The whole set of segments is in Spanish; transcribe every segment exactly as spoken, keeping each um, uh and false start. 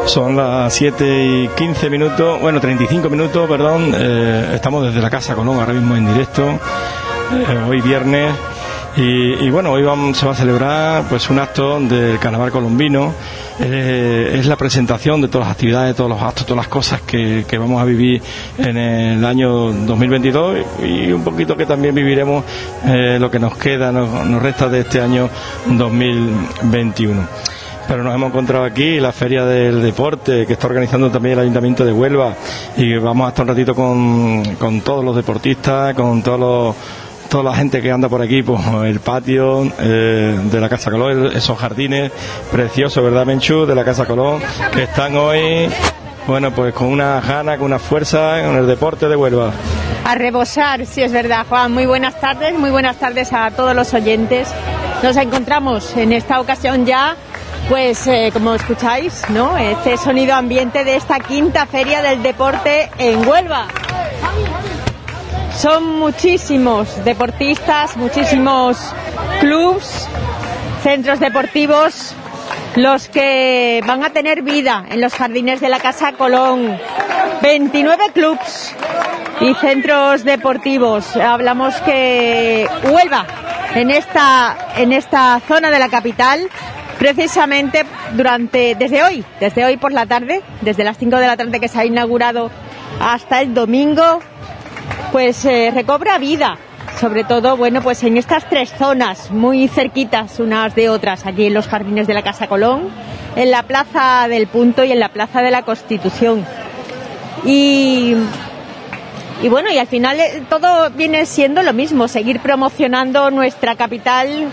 Son las siete y quince minutos, bueno, treinta y cinco minutos, perdón. Eh, estamos desde la Casa Colón, ahora mismo en directo, eh, hoy viernes. Y, y bueno, hoy vamos, se va a celebrar pues un acto del Carnaval Colombino. Eh, es la presentación de todas las actividades, todos los actos, todas las cosas que, que vamos a vivir en el año dos mil veintidós y un poquito que también viviremos eh, lo que nos queda, nos, nos resta de este año dos mil veintiuno. Pero nos hemos encontrado aquí en la Feria del Deporte, que está organizando también el Ayuntamiento de Huelva, y vamos a estar un ratito con, con todos los deportistas, con todos los, toda la gente que anda por aquí, pues el patio eh, de la Casa Colón, esos jardines preciosos, ¿verdad, Menchú? De la Casa Colón, que están hoy, bueno, pues con una gana, con una fuerza en el deporte de Huelva. A rebosar, sí, es verdad, Juan. Muy buenas tardes, muy buenas tardes a todos los oyentes. Nos encontramos en esta ocasión ya, pues eh, como escucháis, ¿no? Este sonido ambiente de esta quinta Feria del Deporte en Huelva. Son muchísimos deportistas, muchísimos clubs, centros deportivos, los que van a tener vida en los jardines de la Casa Colón. veintinueve clubs y centros deportivos. Hablamos que Huelva, en esta, en esta zona de la capital, precisamente durante, desde hoy, desde hoy por la tarde, desde las cinco de la tarde que se ha inaugurado hasta el domingo, pues eh, recobra vida, sobre todo, bueno, pues en estas tres zonas muy cerquitas unas de otras, aquí en los jardines de la Casa Colón, en la Plaza del Punto y en la Plaza de la Constitución. Y, y bueno, y al final eh, todo viene siendo lo mismo, seguir promocionando nuestra capital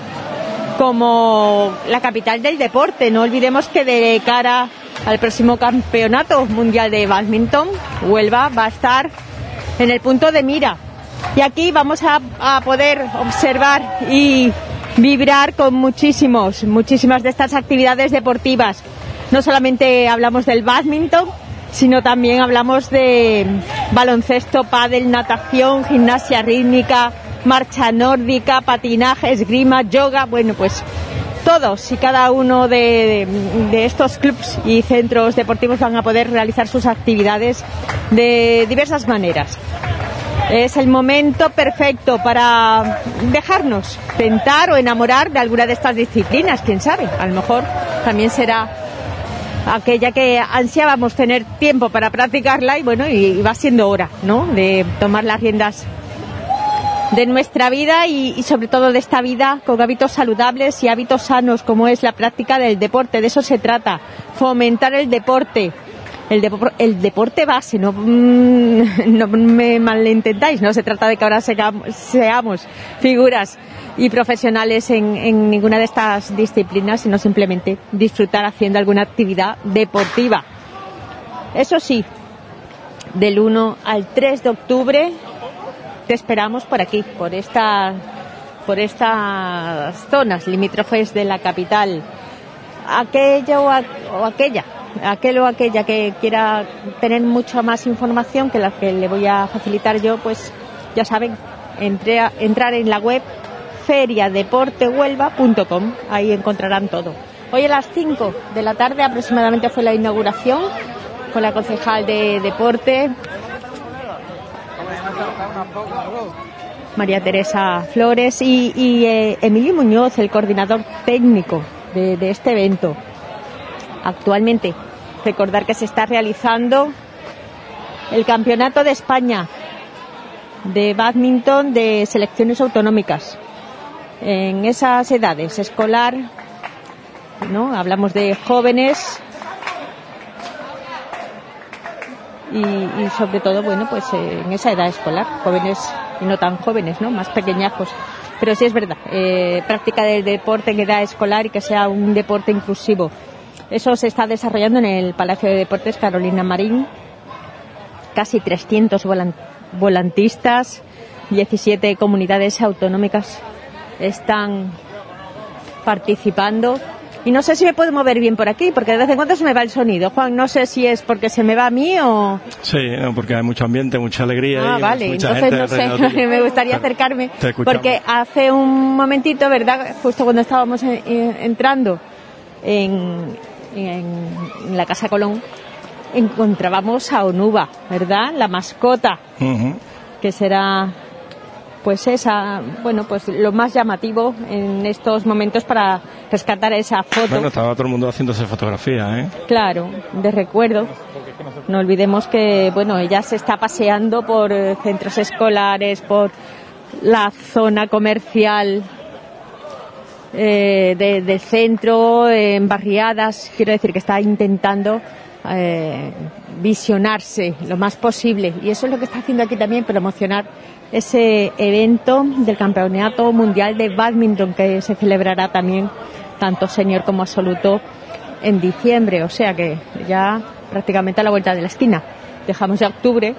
como la capital del deporte. No olvidemos que de cara al próximo Campeonato Mundial de Bádminton, Huelva va a estar en el punto de mira. Y aquí vamos a, a poder observar y vibrar con muchísimos, muchísimas de estas actividades deportivas. No solamente hablamos del bádminton, sino también hablamos de baloncesto, pádel, natación, gimnasia rítmica, marcha nórdica, patinaje, esgrima, yoga. Bueno, pues todos y cada uno de, de, de estos clubs y centros deportivos van a poder realizar sus actividades de diversas maneras. Es el momento perfecto para dejarnos tentar o enamorar de alguna de estas disciplinas, quién sabe, a lo mejor también será aquella que ansiábamos tener tiempo para practicarla y bueno, y va siendo hora, ¿no?, de tomar las riendas de nuestra vida y, y sobre todo de esta vida con hábitos saludables y hábitos sanos, como es la práctica del deporte. De eso se trata, fomentar el deporte, el, de, el deporte base. No, mmm, no me malentendáis, no se trata de que ahora seamos, seamos figuras y profesionales en, en ninguna de estas disciplinas, sino simplemente disfrutar haciendo alguna actividad deportiva. Eso sí, del uno al tres de octubre te esperamos por aquí, por esta, por estas zonas limítrofes de la capital. Aquello o, a, o aquella, aquel o aquella que quiera tener mucha más información que la que le voy a facilitar yo, pues ya saben, entre a, entrar en la web feria deporte huelva punto com, ahí encontrarán todo. Hoy a las cinco de la tarde aproximadamente fue la inauguración con la concejal de deporte, María Teresa Flores, y, y eh, Emilio Muñoz, el coordinador técnico de, de este evento. Actualmente, recordar que se está realizando el Campeonato de España de bádminton de selecciones autonómicas en esas edades, escolar, ¿no? Hablamos de jóvenes y, y sobre todo, bueno, pues eh, en esa edad escolar, jóvenes y no tan jóvenes, ¿no?, más pequeñajos. Pero sí es verdad, eh, práctica del deporte en edad escolar y que sea un deporte inclusivo. Eso se está desarrollando en el Palacio de Deportes Carolina Marín. Casi trescientos volan- volantistas, diecisiete comunidades autonómicas están participando. Y no sé si me puedo mover bien por aquí, porque de vez en cuando se me va el sonido. Juan, no sé si es porque se me va a mí o... Sí, porque hay mucho ambiente, mucha alegría. Ah, y vale, mucha entonces gente no sé, me gustaría acercarme. Te escuchamos. Porque hace un momentito, ¿verdad?, justo cuando estábamos en, en, entrando en, en, en la Casa Colón, encontrábamos a Onuba, ¿verdad? La mascota, uh-huh. que será, pues esa, bueno, pues lo más llamativo en estos momentos para rescatar esa foto. Bueno, estaba todo el mundo haciéndose fotografía, ¿eh? Claro, de recuerdo. No olvidemos que, bueno, ella se está paseando por centros escolares, por la zona comercial eh, de, del centro, en barriadas. Quiero decir que está intentando eh, visionarse lo más posible. Y eso es lo que está haciendo aquí también, promocionar ese evento del Campeonato Mundial de Bádminton que se celebrará también tanto senior como absoluto en diciembre. O sea que ya prácticamente a la vuelta de la esquina. Dejamos ya octubre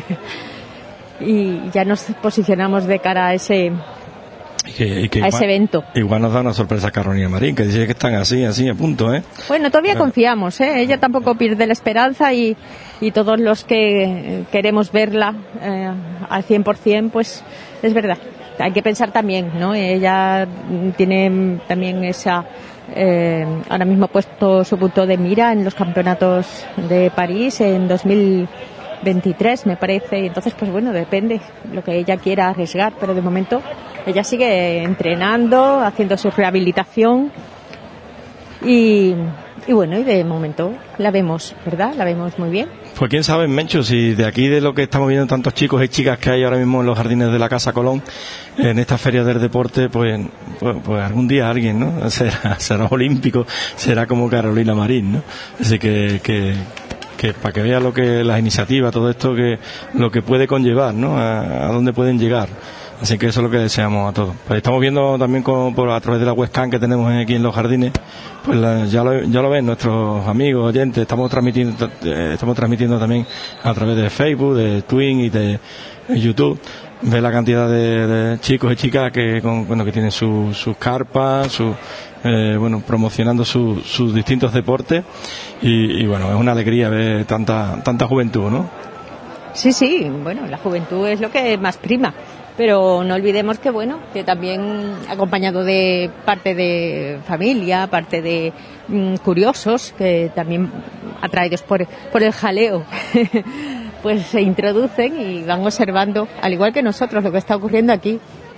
y ya nos posicionamos de cara a ese, y que, y que a igual, ese evento. Igual nos da una sorpresa a Carolina Marín, que dice que están así, así a punto, ¿eh? Bueno, todavía bueno. confiamos, ¿eh? Ella tampoco pierde la esperanza y, y todos los que queremos verla eh, al cien por ciento, pues es verdad. Hay que pensar también, ¿no? Ella tiene también esa... Eh, ahora mismo ha puesto su punto de mira en los campeonatos de París en dos mil veintitrés, me parece, y entonces pues bueno, depende lo que ella quiera arriesgar, pero de momento ella sigue entrenando, haciendo su rehabilitación y, y bueno, y de momento la vemos, ¿verdad? La vemos muy bien. Pues quién sabe, Mencho, si de aquí de lo que estamos viendo tantos chicos y chicas que hay ahora mismo en los jardines de la Casa Colón, en esta feria del deporte, pues, pues, pues algún día alguien, ¿no? Será, será olímpico, será como Carolina Marín, ¿no? Así que, que, que para que vea lo que las iniciativas, todo esto, que lo que puede conllevar, ¿no? A, a dónde pueden llegar. Así que eso es lo que deseamos a todos. Pues estamos viendo también con, por, a través de la webcam que tenemos aquí en los jardines, pues la, ya lo ya lo ven nuestros amigos, oyentes. Estamos transmitiendo eh, estamos transmitiendo también a través de Facebook, de Twin y de, de YouTube. Ve la cantidad de, de chicos y chicas que con, bueno que tienen sus sus carpas, su eh, bueno promocionando sus sus distintos deportes y, y bueno, es una alegría ver tanta tanta juventud, ¿no? Sí, sí, bueno, la juventud es lo que más prima. Pero no olvidemos que, bueno, que también acompañado de parte de familia, parte de mmm, curiosos, que también atraídos por, por el jaleo, pues se introducen y van observando, al igual que nosotros, lo que está ocurriendo aquí.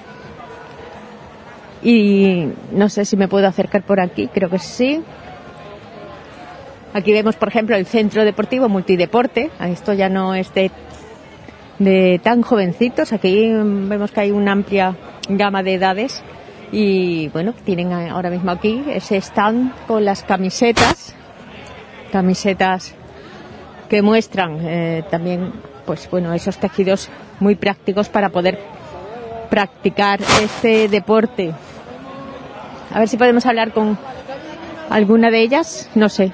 Y no sé si me puedo acercar por aquí, creo que sí. Aquí vemos, por ejemplo, el Centro Deportivo Multideporte. Esto ya no es de... de tan jovencitos. Aquí vemos que hay una amplia gama de edades y bueno, tienen ahora mismo aquí ese stand con las camisetas camisetas que muestran eh, también pues bueno, esos tejidos muy prácticos para poder practicar este deporte. A ver si podemos hablar con alguna de ellas, no sé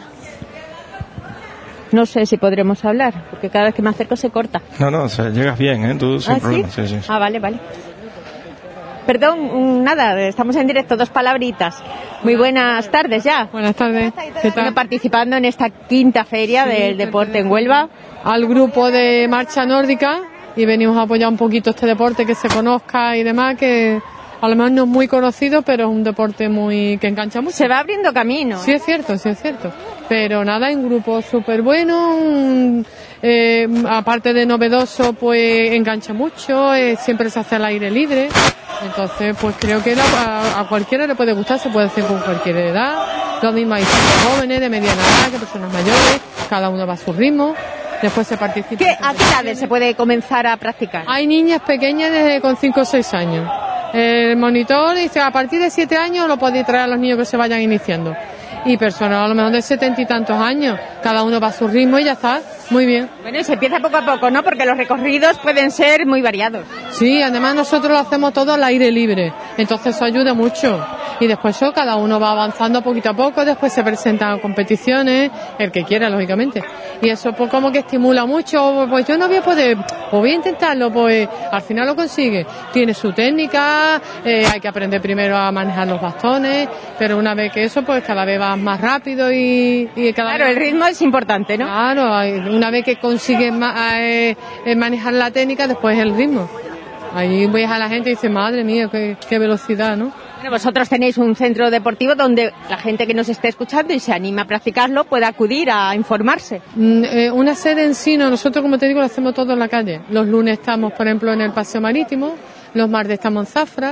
No sé si podremos hablar, porque cada vez que me acerco se corta. No, no, o sea, llegas bien, ¿eh? Tú sin ¿Ah, problema. ¿sí? Sí, sí, sí. Ah, vale, vale. Perdón, nada, estamos en directo, dos palabritas. Muy buenas tardes ya. Buenas tardes. ¿Qué tal? Bueno, participando en esta quinta feria sí, del deporte en Huelva. Al grupo de marcha nórdica y venimos a apoyar un poquito este deporte, que se conozca y demás, que a lo mejor no es muy conocido, pero es un deporte muy que engancha mucho. Se va abriendo camino. Sí, es cierto, sí es cierto. Pero nada, un grupo súper bueno, un, eh, aparte de novedoso, pues engancha mucho, eh, siempre se hace al aire libre. Entonces, pues creo que la, a, a cualquiera le puede gustar, se puede hacer con cualquier edad. Lo mismo hay jóvenes, de mediana edad, que personas mayores, cada uno va a su ritmo. Después se participa. ¿Qué, ¿A qué edades se puede comenzar a practicar? Hay niñas pequeñas desde con cinco o seis años. El monitor dice a partir de siete años lo podéis traer a los niños que se vayan iniciando. Y personas a lo mejor de setenta y tantos años, cada uno va a su ritmo y ya está, muy bien. Bueno, y se empieza poco a poco, ¿no? Porque los recorridos pueden ser muy variados. Sí, además nosotros lo hacemos todo al aire libre, entonces eso ayuda mucho. Y después eso, cada uno va avanzando poquito a poco, después se presentan competiciones, el que quiera, lógicamente. Y eso pues como que estimula mucho, pues yo no voy a poder, pues voy a intentarlo, pues al final lo consigue. Tiene su técnica, eh, hay que aprender primero a manejar los bastones, pero una vez que eso, pues cada vez vas más rápido y, y cada Claro, vez... el ritmo es importante, ¿no? Claro, una vez que consigues ma- eh, eh, manejar la técnica, después el ritmo. Ahí ves a la gente y dices, madre mía, qué, qué velocidad, ¿no? Bueno, vosotros tenéis un centro deportivo donde la gente que nos esté escuchando y se anima a practicarlo puede acudir a informarse. Mm, eh, una sede en sí, no, nosotros como te digo lo hacemos todo en la calle. Los lunes estamos, por ejemplo, en el Paseo Marítimo, los martes estamos en Zafra,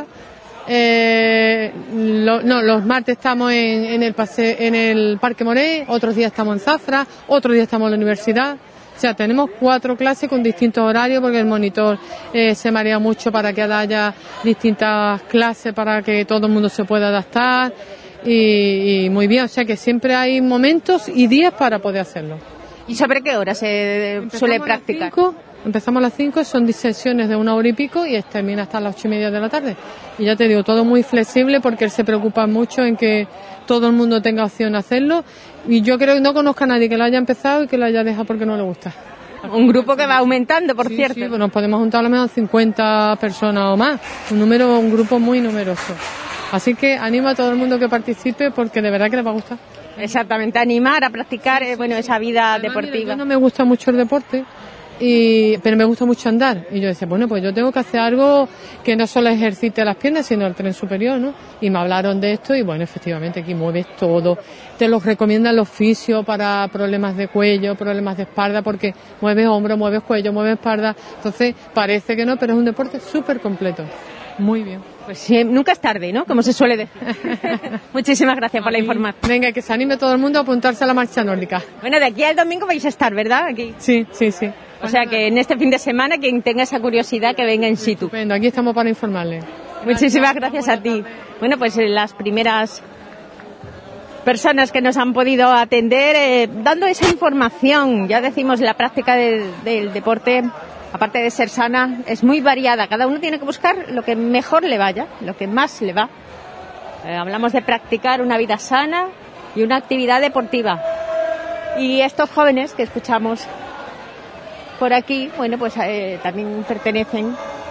eh, lo, no, los martes estamos en, en, el paseo, en el Parque Moré, otros días estamos en Zafra, otros días estamos en la universidad. O sea, tenemos cuatro clases con distintos horarios porque el monitor eh, se marea mucho para que haya distintas clases para que todo el mundo se pueda adaptar y, y muy bien, o sea que siempre hay momentos y días para poder hacerlo. ¿Y sobre qué hora se Empezamos suele a las practicar? cinco, empezamos a las cinco, son sesiones de una hora y pico y termina hasta las ocho y media de la tarde. Y ya te digo, todo muy flexible porque él se preocupa mucho en que todo el mundo tenga opción a hacerlo. Y yo creo que no conozco a nadie que lo haya empezado y que lo haya dejado porque no le gusta. Un grupo que va aumentando, por sí, cierto. Sí, pues nos podemos juntar a lo menos cincuenta personas o más. Un número, un grupo muy numeroso. Así que animo a todo el mundo que participe porque de verdad que les va a gustar. Exactamente, animar a practicar eh, bueno, esa vida Además, deportiva. Mira, yo no me gusta mucho el deporte, y, pero me gusta mucho andar. Y yo decía, bueno, pues yo tengo que hacer algo que no solo ejercite las piernas, sino el tren superior, ¿no? Y me hablaron de esto y bueno, efectivamente aquí mueves todo. Te los recomiendan los fisios para problemas de cuello, problemas de espalda, porque mueves hombro, mueves cuello, mueves espalda. Entonces parece que no, pero es un deporte súper completo. Muy bien. Pues sí, nunca es tarde, ¿no? Como se suele decir. Muchísimas gracias por la información. Venga, que se anime todo el mundo a apuntarse a la marcha nórdica. Bueno, de aquí al domingo vais a estar, ¿verdad? Aquí. Sí, sí, sí. O sea que en este fin de semana, quien tenga esa curiosidad, que venga in situ. Estupendo, aquí estamos para informarle. Muchísimas gracias a ti. Bueno, pues eh, las primeras personas que nos han podido atender eh, dando esa información. Ya decimos, la práctica del, del deporte, aparte de ser sana, es muy variada. Cada uno tiene que buscar lo que mejor le vaya, lo que más le va. Eh, hablamos de practicar una vida sana y una actividad deportiva. Y estos jóvenes que escuchamos por aquí, bueno, pues eh, también pertenecen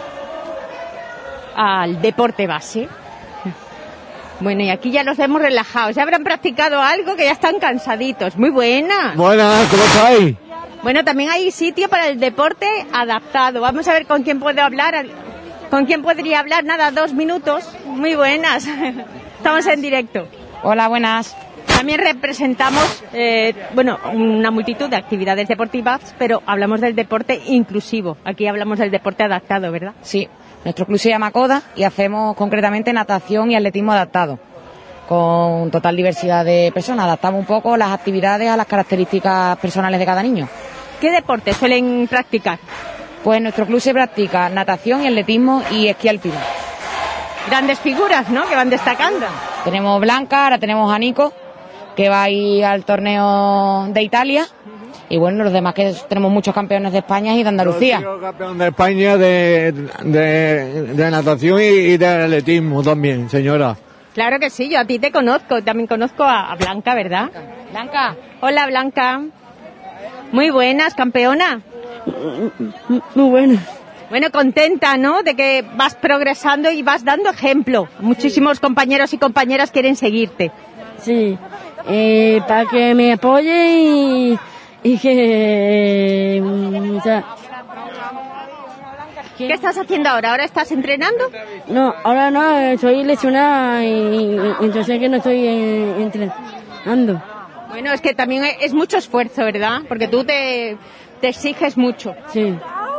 al deporte base. Bueno, y aquí ya los vemos relajados. Ya habrán practicado algo, que ya están cansaditos. Muy buena. Buenas, ¿cómo estáis? Bueno, también hay sitio para el deporte adaptado. Vamos a ver con quién puedo hablar. ¿Con quién podría hablar? Nada, dos minutos. Muy buenas. Estamos en directo. Hola, buenas. También representamos, eh, bueno, una multitud de actividades deportivas, pero hablamos del deporte inclusivo. Aquí hablamos del deporte adaptado, ¿verdad? Sí, nuestro club se llama CODA y hacemos concretamente natación y atletismo adaptado, con total diversidad de personas. Adaptamos un poco las actividades a las características personales de cada niño. ¿Qué deportes suelen practicar? Pues en nuestro club se practica natación y atletismo y esquí alpino. Grandes figuras, ¿no?, que van destacando. Tenemos Blanca, ahora tenemos a Nico, que va a ir al torneo de Italia, y bueno, los demás que tenemos muchos campeones de España y de Andalucía. Yo soy campeón de España de, de, de natación y, y de atletismo también, señora. Claro que sí, yo a ti te conozco, también conozco a, a Blanca, ¿verdad? Blanca. Hola, Blanca. Muy buenas, campeona. Muy buenas. Bueno, contenta, ¿no?, de que vas progresando y vas dando ejemplo. Muchísimos compañeros y compañeras quieren seguirte. Sí, eh, para que me apoyen y, y que... Eh, o sea, ¿Qué estás haciendo ahora? ¿Ahora estás entrenando? no, ahora no, estoy lesionada y, y entonces que no estoy eh, entrenando. Bueno, es que también es mucho esfuerzo, ¿verdad? Porque tú te, te exiges mucho. Sí,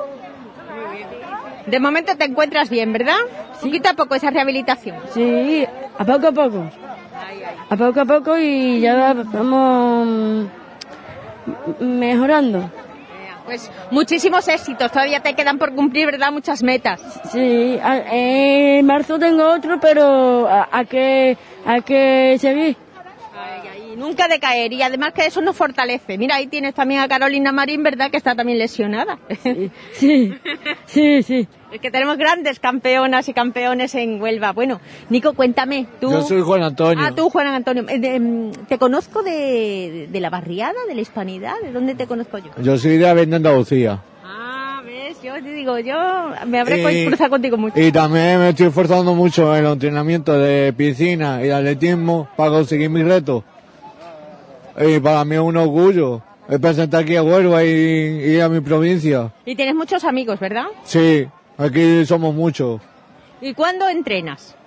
De momento te encuentras bien, ¿verdad? Poquito a poco esa rehabilitación. sí, a poco a poco. A poco a poco y ya vamos mejorando. Pues muchísimos éxitos, todavía te quedan por cumplir, ¿verdad? Muchas metas. Sí, a- en marzo tengo otro, pero a, a que a que seguir. Ay, ay, nunca decaer, y además que eso nos fortalece. Mira, ahí tienes también a Carolina Marín, ¿verdad?, que está también lesionada. Sí, sí, sí. Es que tenemos grandes campeonas y campeones en Huelva. Bueno, Nico, cuéntame, tú... Yo soy Juan Antonio. Ah, tú, Juan Antonio. Eh, de, mm, ¿Te conozco de, de la barriada, de la hispanidad? ¿De dónde te conozco yo? Yo soy de Avenida Andalucía. Ah, ves, yo te digo, yo me habré Y- cruzado contigo mucho. Y también me estoy esforzando mucho en los entrenamientos de piscina y de atletismo para conseguir mis retos. Y para mí es un orgullo representar aquí a Huelva y, y a mi provincia. Y tienes muchos amigos, ¿verdad? Sí, aquí somos muchos. ¿Y cuándo entrenas?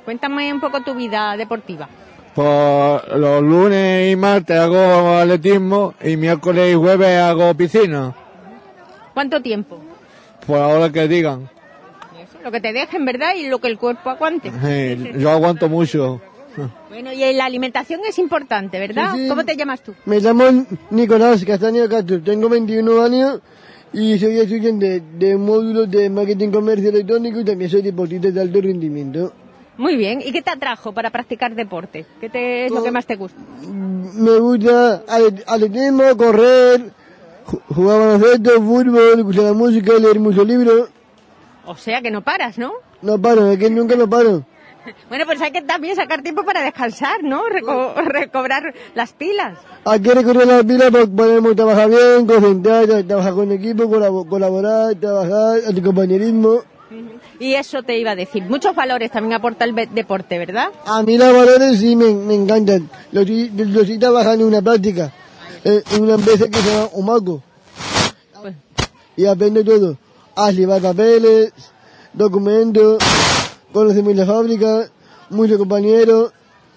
Cuéntame un poco tu vida deportiva. Pues los lunes y martes hago atletismo y miércoles y jueves hago piscina. ¿Cuánto tiempo? Por ahora que digan. Lo que te dejen, ¿verdad? Y lo que el cuerpo aguante. Sí, yo aguanto mucho. Bueno, y la alimentación es importante, ¿verdad? Sí, sí. ¿Cómo te llamas tú? Me llamo Nicolás Castaño Castro, tengo veintiuno años y soy estudiante de módulos de marketing comercio electrónico y también soy deportista de alto rendimiento. Muy bien. ¿Y qué te atrajo para practicar deporte? ¿Qué te, es lo que más te gusta? Me gusta atletismo, correr, jugar baloncesto, fútbol, escuchar la música, leer muchos libros. O sea que no paras, ¿no? No paro, es que nunca no paro. Bueno, pues hay que también sacar tiempo para descansar, ¿no? Reco recobrar las pilas. Hay que recobrar las pilas porque podemos trabajar bien, concentrar, trabajar con equipo, colaborar, trabajar, el compañerismo. Y eso te iba a decir. Muchos valores también aporta el deporte, ¿verdad? A mí los valores sí me, me encantan. Los, los estoy trabajando en una práctica, en, en una empresa que se llama Omaco. Pues. Y aprendo todo. A llevar papeles, documentos, conocemos la fábrica, muchos compañeros,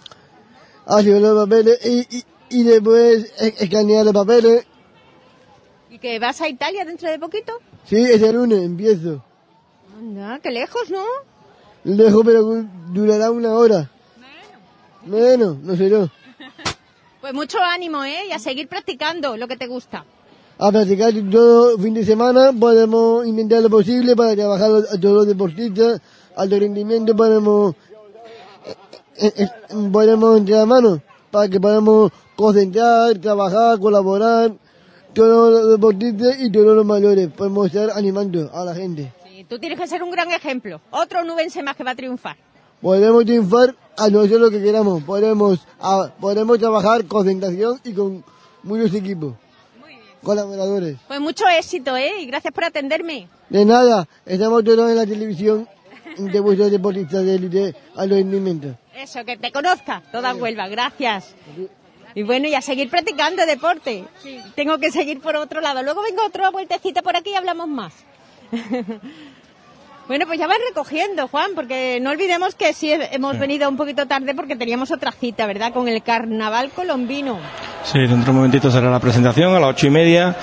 a llevar los papeles y, y, y después escanear los papeles. ¿Y que vas a Italia dentro de poquito? Sí, ese lunes empiezo. Anda, qué lejos, ¿no? Lejos, pero durará una hora. Menos. Menos, no sé yo. Pues mucho ánimo, ¿eh? Y a seguir practicando lo que te gusta. A practicar todo fin de semana, podemos intentar lo posible para trabajar a todos los deportistas, alto rendimiento, podemos, eh, eh, podemos entrar a mano para que podamos concentrar, trabajar, colaborar, todos los deportistas y todos los mayores, podemos estar animando a la gente. Sí, tú tienes que ser un gran ejemplo, otro onubense más que va a triunfar. Podemos triunfar a no hacer lo que queramos, podemos, a, podemos trabajar concentración y con muchos equipos. Colaboradores. Pues mucho éxito, ¿eh? Y gracias por atenderme. De nada, estamos todos en la televisión de vuestros deportistas de élite a los rendimientos. Eso, que te conozca toda Huelva, gracias. Y bueno, y a seguir practicando deporte. Sí. Tengo que seguir por otro lado. Luego vengo otra vueltecita por aquí y hablamos más. Bueno, pues ya van recogiendo, Juan, porque no olvidemos que sí hemos venido un poquito tarde porque teníamos otra cita, ¿verdad? Con el Carnaval Colombino. Sí, dentro de un momentito será la presentación a las ocho y media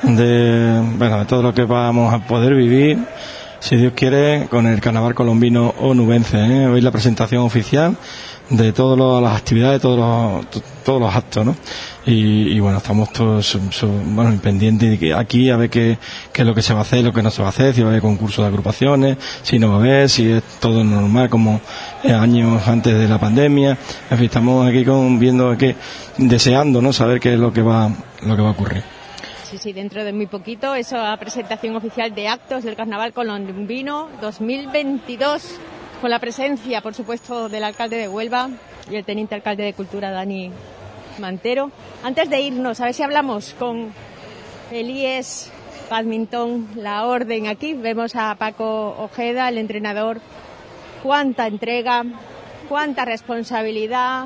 de, bueno, de todo lo que vamos a poder vivir, si Dios quiere, con el Carnaval Colombino onubense, ¿eh? Hoy la presentación oficial de todas las actividades, todos los, todos los actos, ¿no? Y, y bueno, estamos todos so, so, bueno, pendientes de aquí a ver qué, qué es lo que se va a hacer, lo que no se va a hacer, si va a haber concursos de agrupaciones, si no va a haber, si es todo normal como años antes de la pandemia. En fin, estamos aquí con, viendo que, deseando, ¿no? Saber qué es lo que va, lo que va a ocurrir. Sí, sí, dentro de muy poquito, esa presentación oficial de actos del Carnaval Colombino dos mil veintidós, con la presencia, por supuesto, del alcalde de Huelva y el teniente alcalde de Cultura, Dani Mantero. Antes de irnos, a ver si hablamos con el I E S Badminton La Orden. Aquí vemos a Paco Ojeda, el entrenador. Cuánta entrega, cuánta responsabilidad,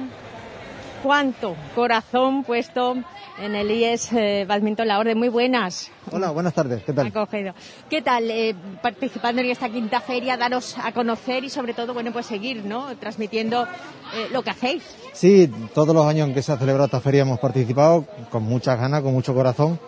cuánto corazón puesto en el I E S eh, Badminton La Orden. Muy buenas. Hola, buenas tardes. ¿Qué tal? Acogido. ¿Qué tal eh, participando en esta quinta feria, daros a conocer y sobre todo, bueno, pues seguir, ¿no? Transmitiendo eh, lo que hacéis. Sí, todos los años en que se ha celebrado esta feria hemos participado con muchas ganas, con mucho corazón,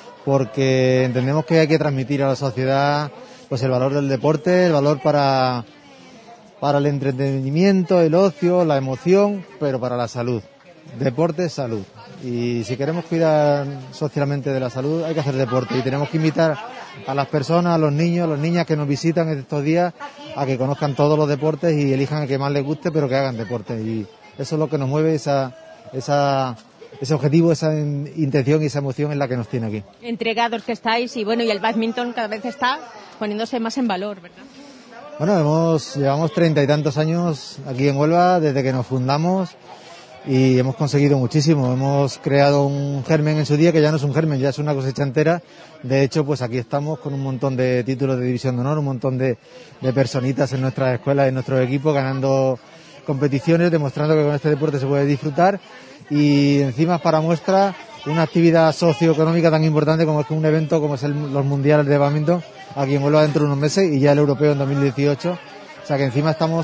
porque entendemos que hay que transmitir a la sociedad pues el valor del deporte, el valor para, para el entretenimiento, el ocio, la emoción, pero para la salud. Deporte es salud. Y si queremos cuidar socialmente de la salud, hay que hacer deporte. Y tenemos que invitar a las personas, a los niños, a las niñas que nos visitan estos días, a que conozcan todos los deportes y elijan el que más les guste, pero que hagan deporte. Y eso es lo que nos mueve, esa, esa, ese objetivo, esa intención y esa emoción es la que nos tiene aquí. Entregados que estáis y bueno, y el badminton cada vez está poniéndose más en valor, ¿verdad? Bueno, hemos, llevamos treinta y tantos años aquí en Huelva desde que nos fundamos y hemos conseguido muchísimo. Hemos creado un germen en su día que ya no es un germen, ya es una cosecha entera. De hecho, pues aquí estamos con un montón de títulos de división de honor, un montón de, de personitas en nuestras escuelas y en nuestros equipos ganando competiciones, demostrando que con este deporte se puede disfrutar y encima para muestra una actividad socioeconómica tan importante como es que un evento como es el, los mundiales de badminton aquí en Huelva dentro de unos meses y ya el europeo en dos mil dieciocho, o sea que encima estamos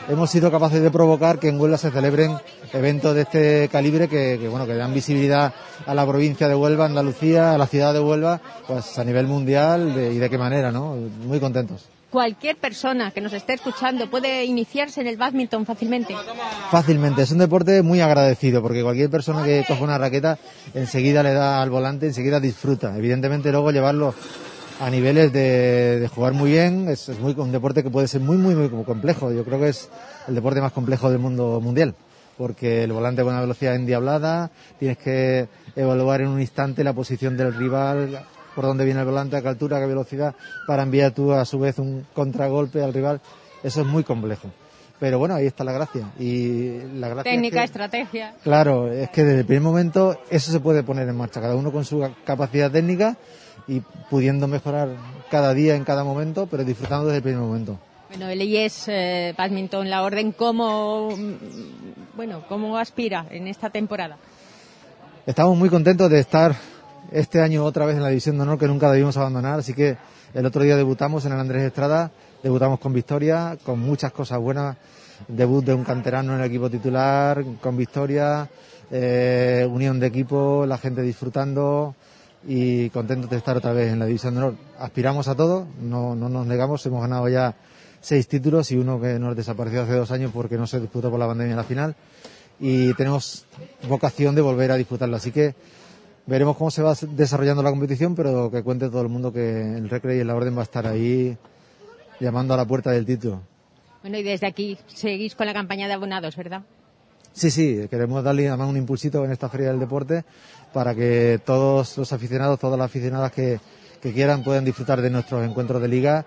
hemos sido capaces de provocar que en Huelva se celebren eventos de este calibre que, que bueno, que dan visibilidad a la provincia de Huelva, Andalucía, a la ciudad de Huelva, pues a nivel mundial de, y de qué manera, ¿no? Muy contentos. Cualquier persona que nos esté escuchando puede iniciarse en el bádminton fácilmente. Fácilmente, es un deporte muy agradecido porque cualquier persona que coge una raqueta enseguida le da al volante, enseguida disfruta. Evidentemente luego llevarlo a niveles de, de jugar muy bien, es, es muy, un deporte que puede ser muy, muy, muy complejo. Yo creo que es el deporte más complejo del mundo mundial porque el volante con una velocidad endiablada, tienes que evaluar en un instante la posición del rival, por dónde viene el volante, a qué altura, a qué velocidad, para enviar tú a su vez un contragolpe al rival. Eso es muy complejo. Pero bueno, ahí está la gracia. Y la gracia Técnica, es que, estrategia. Claro, es que desde el primer momento eso se puede poner en marcha, cada uno con su capacidad técnica y pudiendo mejorar cada día en cada momento, pero disfrutando desde el primer momento. Bueno, el I E S eh, Bádminton, la orden, ¿cómo, bueno, cómo aspira en esta temporada? Estamos muy contentos de estar este año otra vez en la División de Honor, que nunca debimos abandonar, así que el otro día debutamos en el Andrés Estrada, debutamos con victoria, con muchas cosas buenas, debut de un canterano en el equipo titular, con victoria, eh, unión de equipo, la gente disfrutando y contentos de estar otra vez en la División de Honor. Aspiramos a todo, no, no nos negamos, hemos ganado ya seis títulos y uno que nos desapareció hace dos años porque no se disputó por la pandemia en la final y tenemos vocación de volver a disputarlo, así que veremos cómo se va desarrollando la competición, pero que cuente todo el mundo que el Recre y el La Orden va a estar ahí llamando a la puerta del título. Bueno, y desde aquí seguís con la campaña de abonados, ¿verdad? Sí, sí, queremos darle además un impulsito en esta Feria del Deporte para que todos los aficionados, todas las aficionadas que, que quieran puedan disfrutar de nuestros encuentros de liga,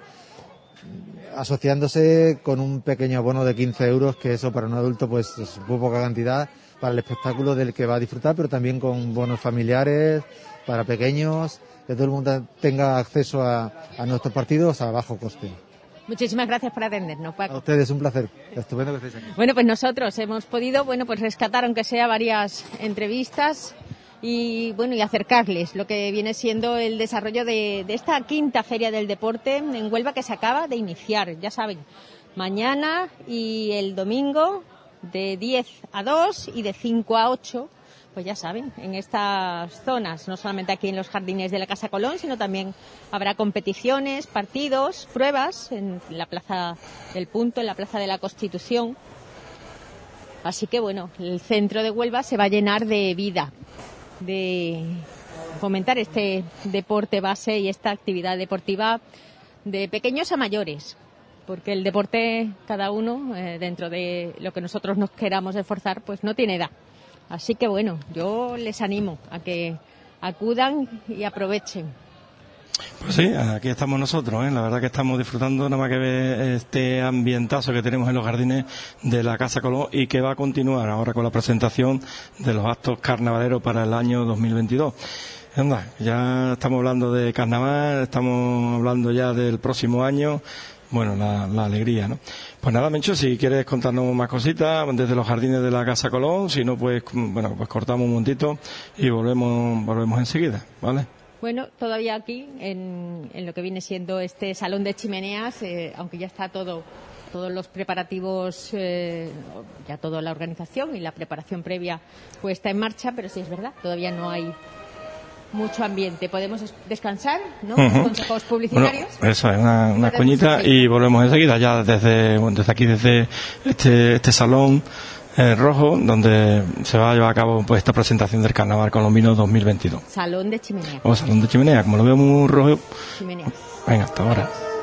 asociándose con un pequeño abono de quince euros, que eso para un adulto pues es muy poca cantidad, para el espectáculo del que va a disfrutar, pero también con bonos familiares, para pequeños, que todo el mundo tenga acceso a, a nuestros partidos a bajo coste. Muchísimas gracias por atendernos, Paco. A ustedes, un placer. Estupendo que estéis aquí. Bueno, pues nosotros hemos podido, bueno, pues rescatar, aunque sea varias entrevistas y, bueno, y acercarles lo que viene siendo el desarrollo de, de esta quinta Feria del Deporte en Huelva que se acaba de iniciar, ya saben, mañana y el domingo de diez a dos y de cinco a ocho, pues ya saben, en estas zonas, no solamente aquí en los jardines de la Casa Colón, sino también habrá competiciones, partidos, pruebas en la Plaza del Punto, en la Plaza de la Constitución. Así que bueno, el centro de Huelva se va a llenar de vida, de fomentar este deporte base y esta actividad deportiva de pequeños a mayores, porque el deporte, cada uno, eh, dentro de lo que nosotros nos queramos esforzar, pues no tiene edad. Así que bueno, yo les animo a que acudan y aprovechen. Pues sí, aquí estamos nosotros, ¿eh? La verdad que estamos disfrutando nada más que ver este ambientazo que tenemos en los jardines de la Casa Colón y que va a continuar ahora con la presentación de los actos carnavaleros para el año dos mil veintidós. Anda, ya estamos hablando de carnaval, estamos hablando ya del próximo año. Bueno, la, la alegría, ¿no? Pues nada, Mencho, si quieres contarnos más cositas desde los jardines de la Casa Colón, si no, pues, bueno, pues cortamos un momentito y volvemos, volvemos enseguida, ¿vale? Bueno, todavía aquí, en, en lo que viene siendo este salón de chimeneas, eh, aunque ya está todo, todos los preparativos, eh, ya toda la organización y la preparación previa puesta en marcha, pero sí es verdad, todavía no hay mucho ambiente. Podemos descansar, ¿no? Uh-huh. Consejos publicitarios. Bueno, eso es, una, una coñita y volvemos enseguida, ya desde, bueno, desde aquí, desde este, este salón eh, rojo, donde se va a llevar a cabo pues esta presentación del Carnaval Colombino dos mil veintidós. Salón de chimenea. O salón de chimenea, como lo veo muy rojo. Chimenea. Venga, hasta ahora.